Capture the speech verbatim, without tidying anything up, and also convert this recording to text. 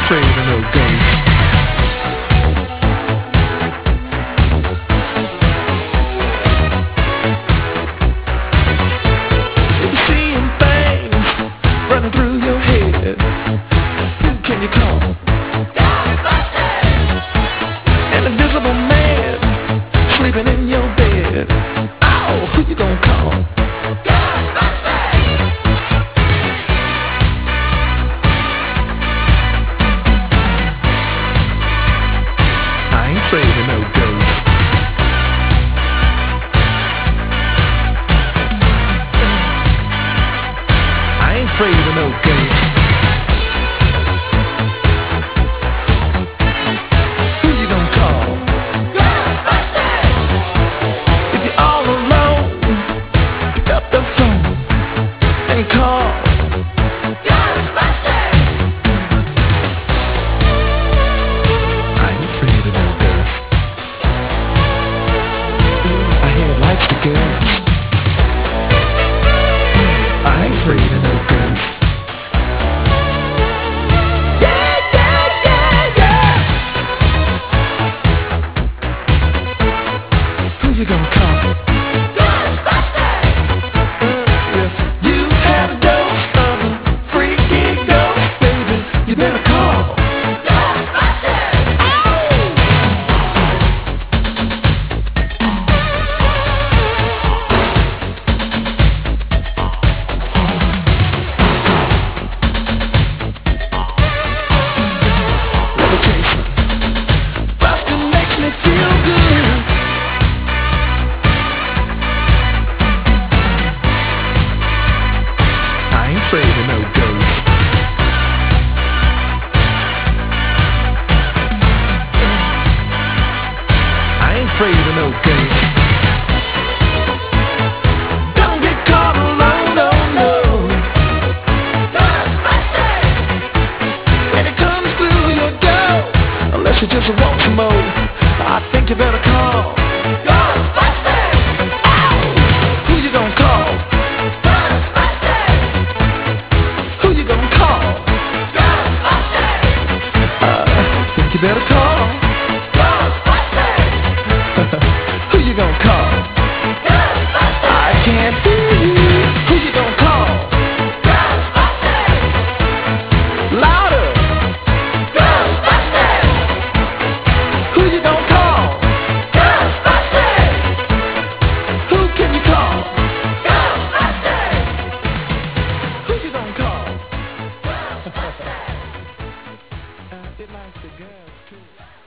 afraid of no ghosts. If you're seeing things running through your head, who can you call? Ghostbusters! An invisible man sleeping in your bed. Oh, who you gonna call? Ghostbusters! I ain't afraid of no ghosts. I ain't afraid of no ghosts. Who you gonna call? Ghostbusters! If you're all alone, pick up the phone and call Ghostbusters! I ain't afraid of no ghosts. I hear it likes the girls. I ain't afraid of no ghosts. Yeah, yeah, yeah, yeah. Who you gonna call? Ghostbusters! If you have a dose of a freaky ghost, baby, you better call Ghostbusters! Let me tell you something. Buster makes me feel good. I ain't afraid of no ghosts. I ain't afraid of no ghosts. Don't get caught alone, no, no. Ghostbusters! When it comes through your door, unless you just want some more, I think you better call Ghostbusters! Ow! Who you gonna call? Ghostbusters! Who you gonna call? Ghostbusters! I think you better call Ghostbusters! Who you gonna call? Ghostbusters! I can't hear you. Who you gonna call? Ghostbusters! Louder! Ghostbusters! Who you gonna call? Ghostbusters! Who can you call? Ghostbusters! Who you gonna call? Ghostbusters! Uh, it likes the girls too.